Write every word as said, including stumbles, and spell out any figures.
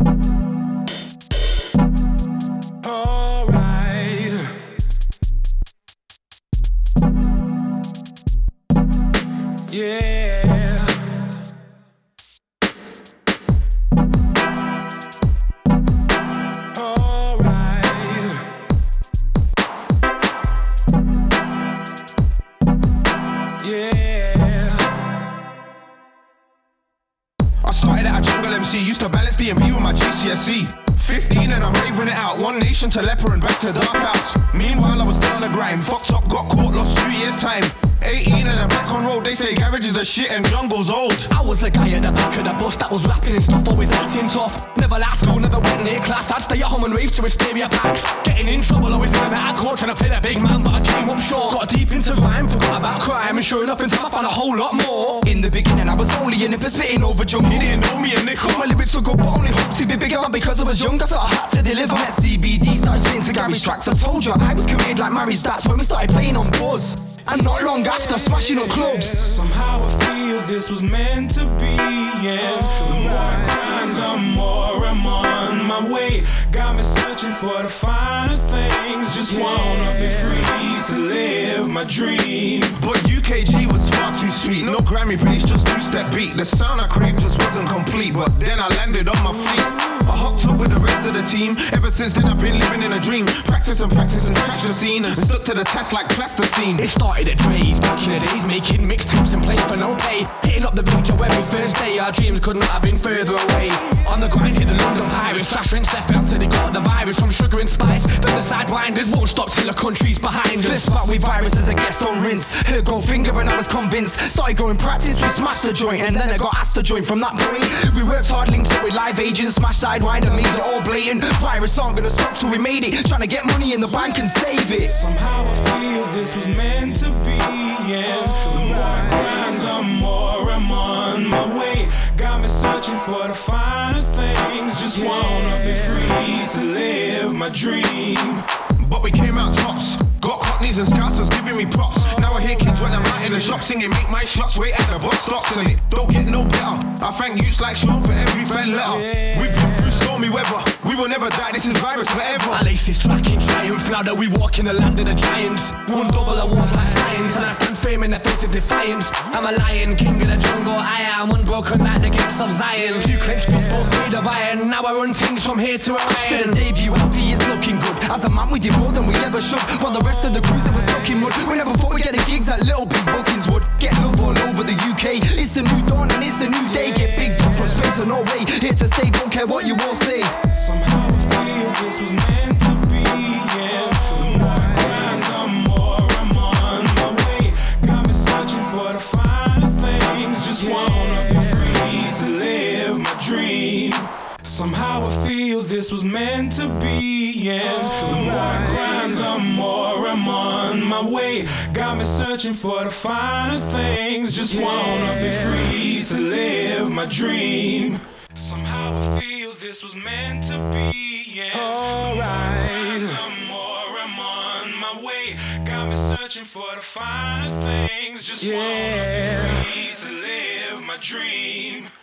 Alright. Yeah. Alright. Yeah. I started at a jungle M C, used to balance D and B with my G C S E. fifteen and I'm raving it out, One Nation to leper and back to dark house. Meanwhile I was still on the grind, fucked up, got caught, lost two years time. eighteen and I'm back on road, they say garage is the shit and jungle's old. I was the guy at the back of the bus that was rapping and stuff, always acting tough. Never left school, never went near class, I'd stay at home and rave to hysteria packs. Getting in trouble, always in and out of court, trying to play the big man, but I came up short. Got deep into rhyme, forgot about crime, and sure enough in time I found a whole lot more. In the beginning I was only a nipper spitting over jungle. He didn't know me a nickel. My lyrics were good but only hoped to be bigger, and because I was young I felt I had to deliver. Met C B D, started spitting to Gary's tracks. I told you I was committed like Mary's, that's when we started playing on Buzz. And not long after, smashing up clubs. Somehow I feel this was meant to be, and the more I grind, the more I'm on my way. Got me searching for the finer things, just wanna be free to live my dream. But U K G was far too sweet, no Grammy bass, just two-step beat. The sound I craved just wasn't complete, but then I landed on my feet. I hopped up with the rest of the team. Ever since then I've been living in a dream. Practice and practice and trash the scene, and stuck to the test like plasticine. It started at Dre's back in the days, making mixtapes and playing for no pay. Hitting up the video every Thursday, our dreams could not have been further away. On the grind hit the London Pirates, trash rinse left out till they got the virus. From sugar and spice, then the sidewinders won't stop till the country's behind us. First spot with virus as a guest on rinse. Heard Goldfinger and I was convinced. Started going practice, we smashed the joint, and then I got asked to join. From that point, we worked hard, linked up with live agents, smashed Sidewinder, made it all blatant. Virus aren't gonna stop till we made it. Trying to get money in the bank and save it. Somehow I feel this was meant to be, and the more I grind, the more I'm on my way. Got me searching for the finer things, just wanna be free to live my dream. But we came out tops, got cockneys and scousers giving me props. Now I hear kids when I'm out in the shop singing, make my shots, wait at the bus stops, and it don't get no better. I thank you like Sean for every fan letter. We've been through stormy weather, we will never die, this is virus forever. I lace this track in triumph, now that we walk in the land of the giants. One double awards like science, and I stand firm in the face of defiance. I'm a lion, king of the jungle, I am unbroken like the gates of Zion. Two clenched fists, both made of iron, now I run things from here to Orion. After the debut, L P is looking good. As a man we did more than we ever should, while the rest of the crews that was stuck in mud. We never thought we'd get the gigs that little big bookings would. Get love all over the U K, it's a new dawn and it's a new day. Get big from Spain to Norway, here to stay, don't care what you all say. Somehow I feel this was meant to be, and the more I grind, the more I'm on my way. Got me searching for the finer things, just wanna be free to live my dream. Somehow I feel this was meant to be, and the more I grind, the more I'm on my way. Got me searching for the finer things, just wanna be free to live my dream. Somehow I feel this was meant to be, and alright. The more I'm on my way, got me searching for the finer things, just yeah. wanna be free to live my dream.